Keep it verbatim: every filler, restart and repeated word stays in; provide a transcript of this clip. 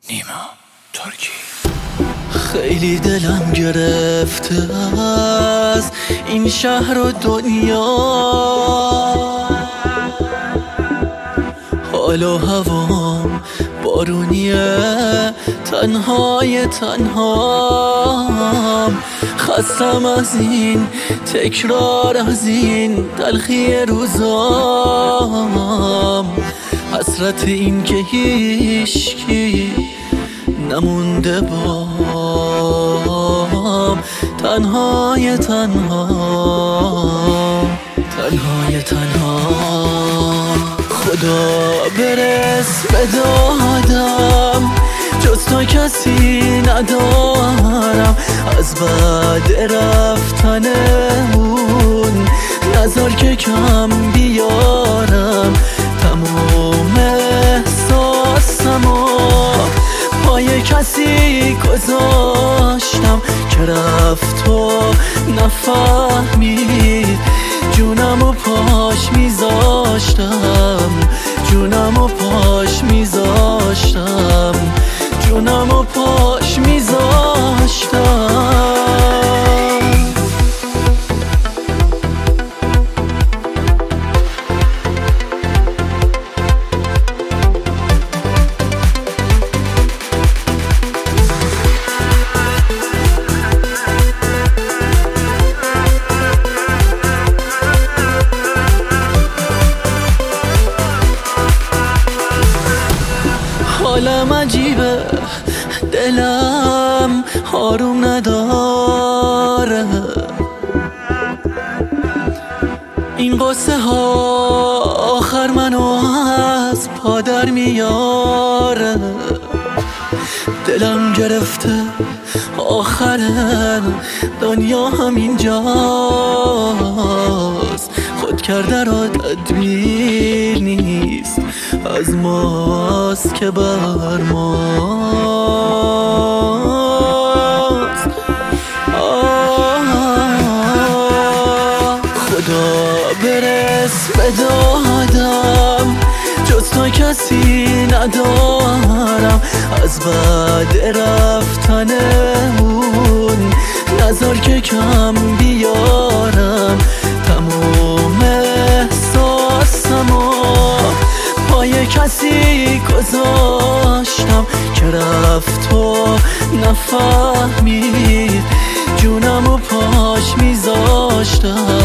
نیما ترکی. خیلی دلم گرفته از این شهر و دنیا، حال و هوام بارونیه، تنهای تنهام. خستم از این تکرار، از این تلخی روزام، حسرت این که هیچکی نمونده بام. تنهای تنها، تنهای تنها. خدا برس به دادم، جز تو کسی ندارم. از بعد رفتنمون نذار که کم بیارم. تموم احساسمو پای کسی گذاشتم که رفت و نفهمید. جونمو پاش میذاشتم، جونمو پاش میذاشتم، جونمو پاش میذاشتم. حالم عجیبه، دلم آروم نداره. این قصه ها آخر منو از پادر میاره. دلم گرفته، آخر دنیا همینجاست. خود کرده را تدبیر نیست، از ماست که بر ماست. خدا برس به دادم، جز تو کسی ندارم. از بعد رفتنمون نذار که کم بیارم. تموم احساسمو پای کسی گذاشتم که رفت و نفهمید. جونمو پاش میذاشتم،